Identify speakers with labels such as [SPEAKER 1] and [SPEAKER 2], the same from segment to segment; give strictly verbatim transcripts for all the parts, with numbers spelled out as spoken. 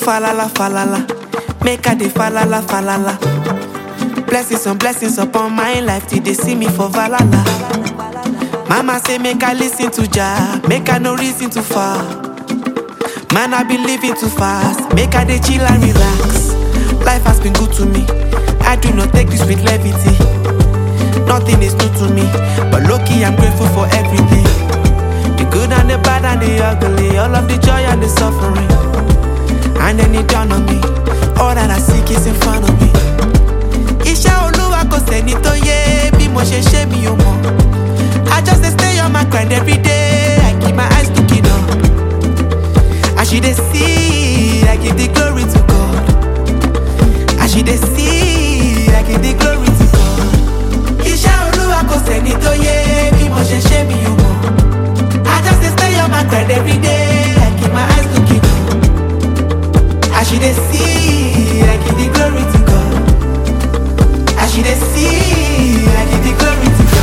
[SPEAKER 1] falala falala, make I dey falala falala. Blessings on blessings upon my life till they see me for valala. Mama say make I listen to Jah, make I no reason too far. Man I be living too fast, make I dey chill and relax. Life has been good to me, I do not take this with levity. Nothing is new to me, but low-key I'm grateful for everything. The good and the bad and the ugly, all of the joy and the suffering. And then it dawned on me, all that I seek is in front of me. Isha Oluwa ko seni to ye, bí mo ṣe ṣe mi ò mọ̀. I just dey stay on my grind every day, I keep my eyes looking up. As she dey see, I give the glory to God. As she dey see, I give the glory to God. Isha Oluwa ko seni to ye, bí mo ṣe ṣe mi ò mọ̀. I just dey stay on my grind every day, I keep my eyes looking up. As she dey see, I give the glory to God. As she dey see, I give the glory to God.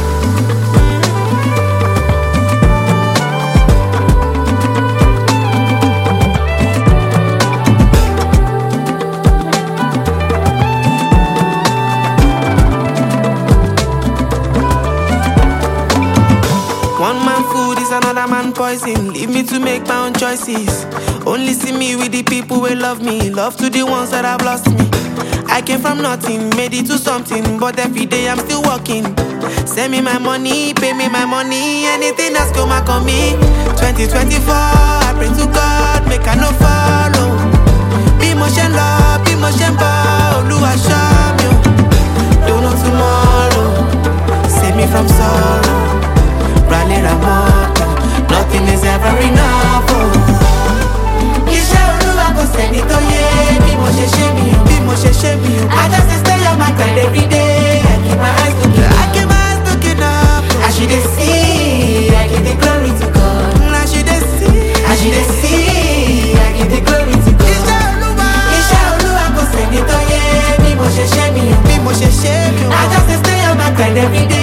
[SPEAKER 1] One man food is another man poison. Leave me to make my own choices. Only see me with the people who love me. Love to the ones that have lost me. I came from nothing, made it to something. But every day I'm still working. Send me my money, pay me my money. Anything that's come back on me. twenty twenty-four, I pray to God, make I no follow. Be motion love, be motion ball. Oluwa show me. Don't know tomorrow. Save me from sorrow. Rally Ramoto, nothing is ever enough. Isha Oluwa ko seni to ye, bí mo ṣe ṣe mi o, bí mo ṣe ṣe mi o. I just dey stay on my grind every day, I keep my eyes looking up. I keep my eyes looking up. As she dey see, I give the glory to God. As she dey see, as she dey see, I give the glory to God. Isha Oluwa, Isha Oluwa ko seni to ye, bí mo ṣe ṣe mi o, bí mo ṣe ṣe mi o. I just dey stay on my grind every day.